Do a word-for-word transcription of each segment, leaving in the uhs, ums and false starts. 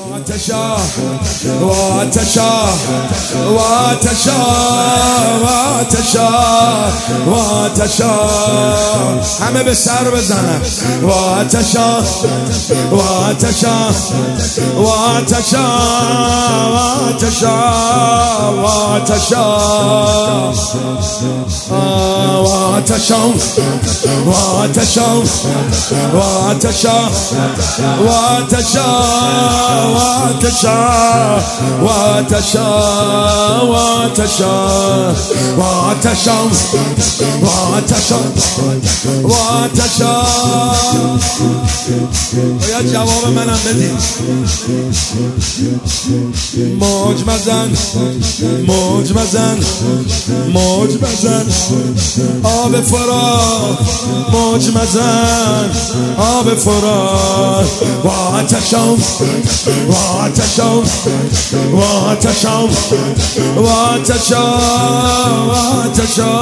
واتشا واتشا واتشا واتشا واتشا همه به سر بزنن واتشا واتشا واتشا واتشا واتشا واتشا واتشا واتشا واتشا واتشا واتشا واتشا واتشا واتشا واتشا باید جواب منم بدید. موج مزن موج مزن موج مزن آب فرات موج مزن آب فرات واتشا واتشا واتشا واتشا واتشا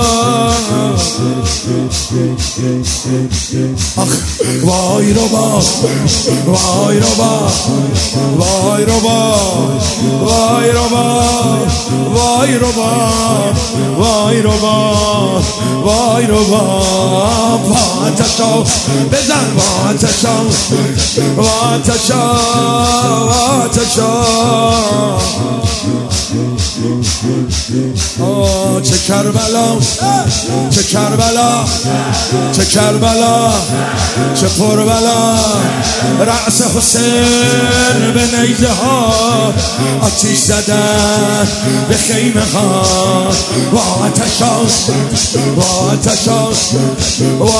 آخ وای رو با وای رو با وای رو با وای رو با وای رو با وای رو با وای رو با واتشا بزن واتشا واتشا واتشا آه چه کربلا چه کربلا چه کربلا چه پربلا رأس حسین به نیزه ها آتیش زدن به خیمه ها واتشا واتشا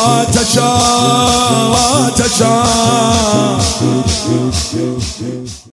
واتشا واتشا